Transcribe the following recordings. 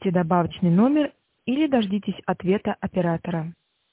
введите добавочный номер или дождитесь ответа оператора.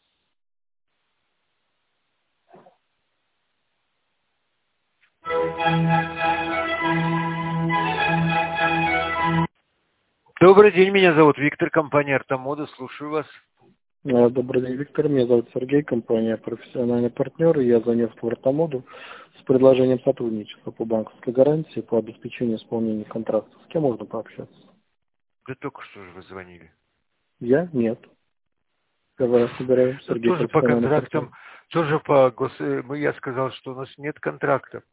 Добрый день, меня зовут Виктор, компания Артамода, слушаю вас. Добрый день, Виктор. Меня зовут Сергей, компания «Профессиональный партнер». Я занес в Артамоду с предложением сотрудничества по банковской гарантии, по обеспечению исполнения контракта. С кем можно пообщаться? Да только что же вы звонили. Я? Нет. Я собираю Ну, Сергей, тоже по профессиональный партнер. контрактам, тоже по я сказал, что у нас нет контракта.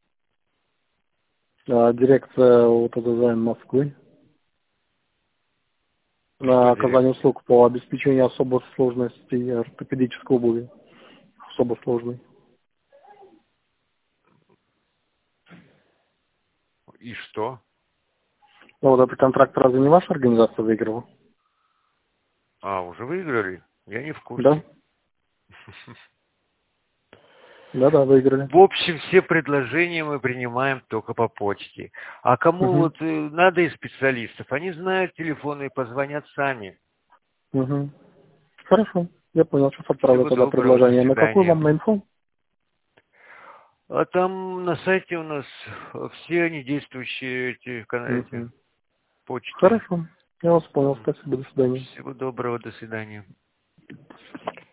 Дирекция УТД Москвы на Что оказание директор? услуг по обеспечению особо сложностей ортопедической обуви. Особо сложной. И что? Ну, вот этот контракт разве не ваша организация выиграла? А, уже выиграли? Я не в Да? курсе. Да, выиграли. В общем, все предложения мы принимаем только по почте. А кому Угу. вот надо из специалистов, они знают телефоны и позвонят сами. Угу. Хорошо. Я понял, сейчас отправлю Всего тогда доброго, до предложение. На какую свидания. вам на инфу? А там на сайте у нас все они действующие эти Угу. почты. Хорошо. Я вас понял. Спасибо. До свидания. Всего доброго, до свидания.